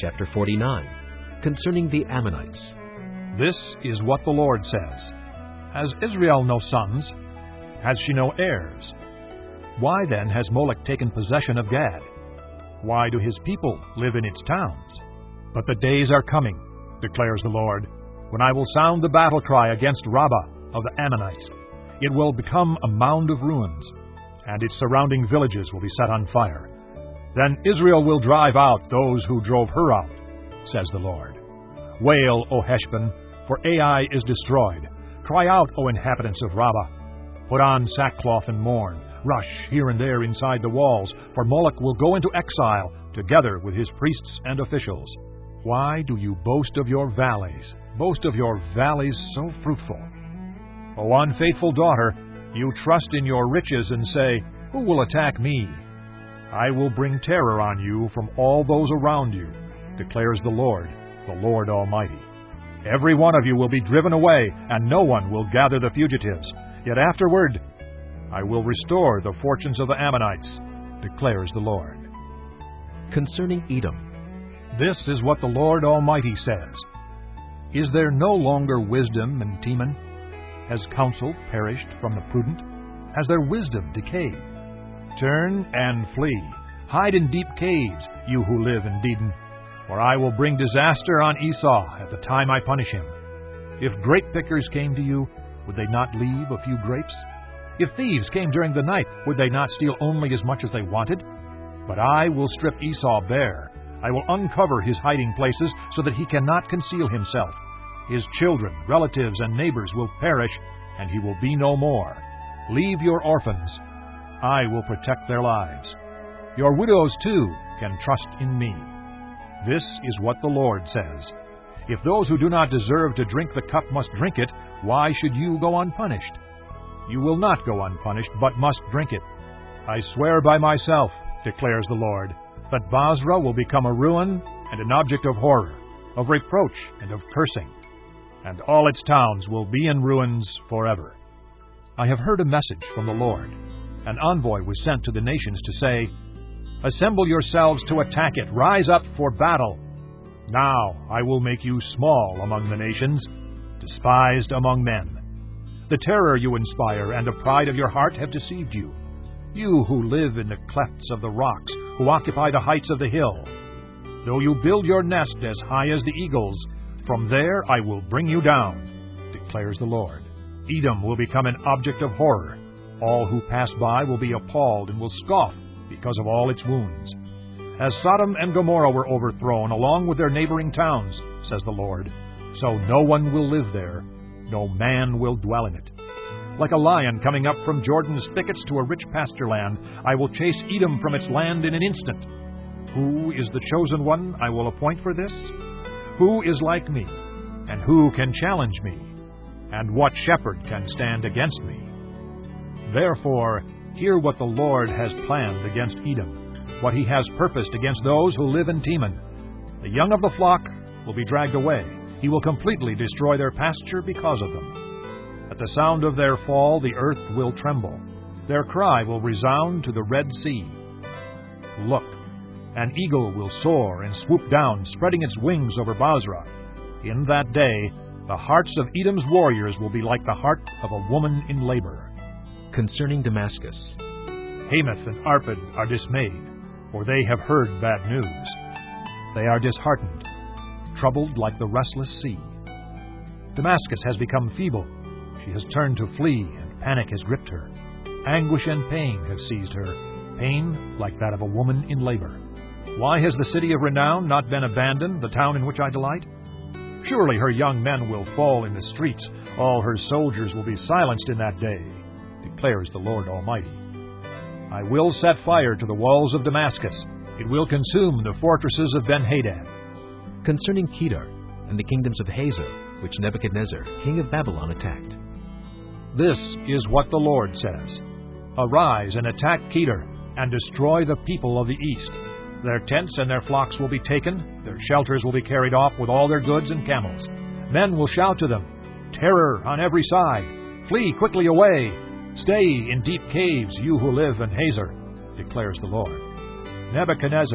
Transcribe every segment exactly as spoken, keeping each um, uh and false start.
chapter forty-nine, concerning the Ammonites. This is what the Lord says. Has Israel no sons? Has she no heirs? Why then has Molech taken possession of Gad? Why do his people live in its towns? But the days are coming, declares the Lord, when I will sound the battle cry against Rabbah of the Ammonites. It will become a mound of ruins, and its surrounding villages will be set on fire. Then Israel will drive out those who drove her out, says the Lord. Wail, O Heshbon, for Ai is destroyed. Cry out, O inhabitants of Rabbah. Put on sackcloth and mourn. Rush here and there inside the walls, for Moloch will go into exile, together with his priests and officials. Why do you boast of your valleys, boast of your valleys so fruitful? O unfaithful daughter, you trust in your riches and say, Who will attack me? I will bring terror on you from all those around you, declares the Lord, the Lord Almighty. Every one of you will be driven away, and no one will gather the fugitives. Yet afterward I will restore the fortunes of the Ammonites, declares the Lord. Concerning Edom. This is what the Lord Almighty says. Is there no longer wisdom in Teman? Has counsel perished from the prudent? Has their wisdom decayed? Turn and flee. Hide in deep caves, you who live in Dedan. For I will bring disaster on Esau at the time I punish him. If grape pickers came to you, would they not leave a few grapes? If thieves came during the night, would they not steal only as much as they wanted? But I will strip Esau bare. I will uncover his hiding places so that he cannot conceal himself. His children, relatives, and neighbors will perish, and he will be no more. Leave your orphans. I will protect their lives. Your widows, too, can trust in me. This is what the Lord says. If those who do not deserve to drink the cup must drink it, why should you go unpunished? You will not go unpunished, but must drink it. I swear by myself, declares the Lord, that Basra will become a ruin and an object of horror, of reproach and of cursing, and all its towns will be in ruins forever. I have heard a message from the Lord. An envoy was sent to the nations to say, Assemble yourselves to attack it, rise up for battle. Now I will make you small among the nations, despised among men. The terror you inspire and the pride of your heart have deceived you. You who live in the clefts of the rocks, who occupy the heights of the hill. Though you build your nest as high as the eagles, from there I will bring you down, declares the Lord. Edom will become an object of horror. All who pass by will be appalled and will scoff because of all its wounds. As Sodom and Gomorrah were overthrown along with their neighboring towns, says the Lord, so no one will live there, no man will dwell in it. Like a lion coming up from Jordan's thickets to a rich pasture land, I will chase Edom from its land in an instant. Who is the chosen one I will appoint for this? Who is like me? And who can challenge me? And what shepherd can stand against me? Therefore, hear what the Lord has planned against Edom, what he has purposed against those who live in Teman. The young of the flock will be dragged away. He will completely destroy their pasture because of them. At the sound of their fall, the earth will tremble. Their cry will resound to the Red Sea. Look, an eagle will soar and swoop down, spreading its wings over Basra. In that day, the hearts of Edom's warriors will be like the heart of a woman in labor. Concerning Damascus. Hamath and Arpad are dismayed, for they have heard bad news. They are disheartened, troubled like the restless sea. Damascus has become feeble. She has turned to flee, and panic has gripped her. Anguish and pain have seized her, pain like that of a woman in labor. Why has the city of renown not been abandoned, the town in which I delight? Surely her young men will fall in the streets. All her soldiers will be silenced in that day, declares the Lord Almighty. I will set fire to the walls of Damascus. It will consume the fortresses of Ben-Hadad. Concerning Kedar and the kingdoms of Hazor, which Nebuchadnezzar, king of Babylon, attacked. This is what the Lord says. Arise and attack Kedar, and destroy the people of the east. Their tents and their flocks will be taken, their shelters will be carried off with all their goods and camels. Men will shout to them, Terror on every side! Flee quickly away! Stay in deep caves, you who live in Hazor, declares the Lord. Nebuchadnezzar,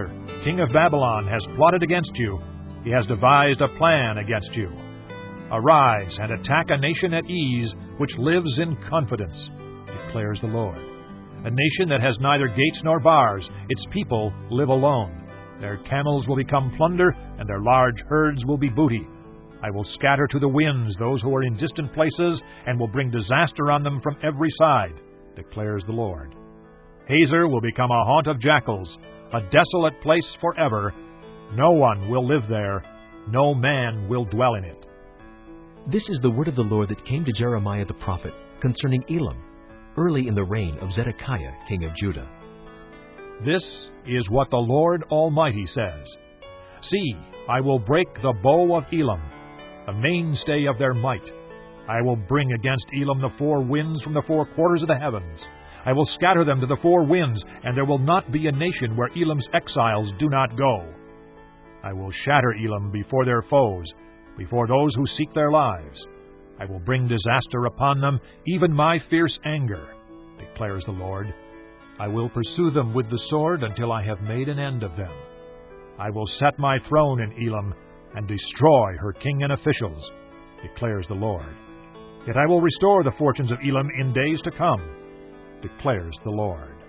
king of Babylon has plotted against you. He has devised a plan against you. Arise and attack a nation at ease, which lives in confidence, declares the Lord. A nation that has neither gates nor bars. Its people live alone. Their camels will become plunder, and their large herds will be booty. I will scatter to the winds those who are in distant places, and will bring disaster on them from every side, declares the Lord. Hazor will become a haunt of jackals, a desolate place forever. No one will live there. No man will dwell in it. This is the word of the Lord that came to Jeremiah the prophet concerning Elam, early in the reign of Zedekiah, king of Judah. This is what the Lord Almighty says. See, I will break the bow of Elam, the mainstay of their might. I will bring against Elam the four winds from the four quarters of the heavens. I will scatter them to the four winds, and there will not be a nation where Elam's exiles do not go. I will shatter Elam before their foes, before those who seek their lives. I will bring disaster upon them, even my fierce anger, declares the Lord. I will pursue them with the sword until I have made an end of them. I will set my throne in Elam and destroy her king and officials, declares the Lord. Yet I will restore the fortunes of Elam in days to come, declares the Lord.